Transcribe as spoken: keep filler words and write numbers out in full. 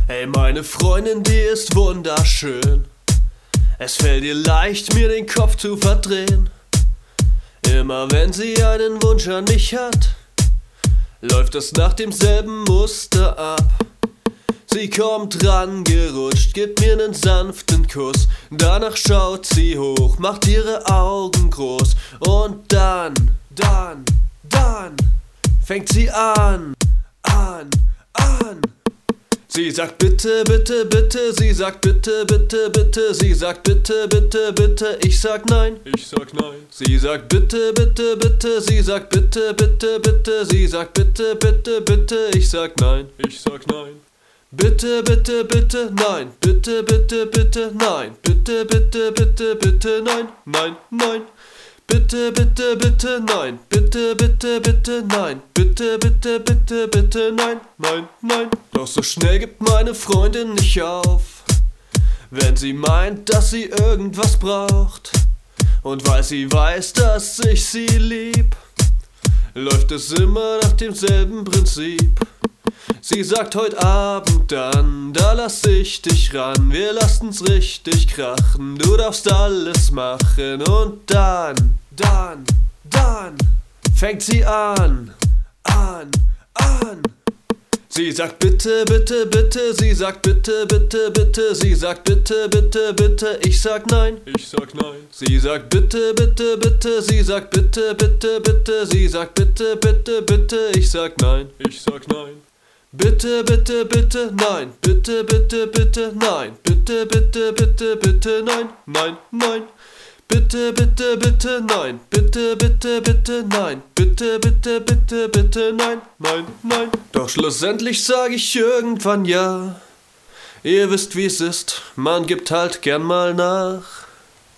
Ey, meine Freundin, die ist wunderschön. Es fällt ihr leicht, mir den Kopf zu verdrehen. Immer wenn sie einen Wunsch an mich hat, läuft es nach demselben Muster ab. Sie kommt rangerutscht, gibt mir nen sanften Kuss. Danach schaut sie hoch, macht ihre Augen groß. Und dann, dann, dann fängt sie an, an, an. Sie sagt bitte, bitte, bitte, sie sagt bitte, bitte, bitte, sie sagt bitte, bitte, bitte, ich sag nein, Ich sag nein. sie sagt bitte, bitte, bitte, sie sagt bitte, bitte, bitte, sie sagt bitte, bitte, bitte, ich sag nein, Ich sag nein. bitte, bitte, bitte, nein, bitte, bitte, bitte, nein, bitte, bitte, bitte, bitte, nein, nein, nein. Bitte, bitte, bitte, nein, bitte, bitte, bitte, nein, bitte, bitte, bitte, bitte, nein, nein, nein. Doch so schnell gibt meine Freundin nicht auf, wenn sie meint, dass sie irgendwas braucht. Und weil sie weiß, dass ich sie lieb, läuft es immer nach demselben Prinzip. Sie sagt heute Abend dann, da lass ich dich ran, wir lassen's richtig krachen, du darfst alles machen. Und dann, dann, dann fängt sie an, an, an. Sie sagt bitte, bitte, bitte, sie sagt bitte, bitte, bitte, sie sagt bitte, bitte, bitte, ich sag nein, Ich sag nein. sie sagt bitte, bitte, bitte, sie sagt bitte, bitte, bitte, sie sagt bitte, bitte, bitte, ich sag nein. Ich sag nein. Bitte, bitte, bitte, nein, bitte, bitte, bitte, nein, bitte, bitte, bitte, bitte, nein, nein, nein. Bitte, bitte, bitte, nein, bitte, bitte, bitte, nein, bitte, bitte, bitte, bitte, nein, nein, nein. Doch schlussendlich sag ich irgendwann ja. Ihr wisst, wie's ist, man gibt halt gern mal nach.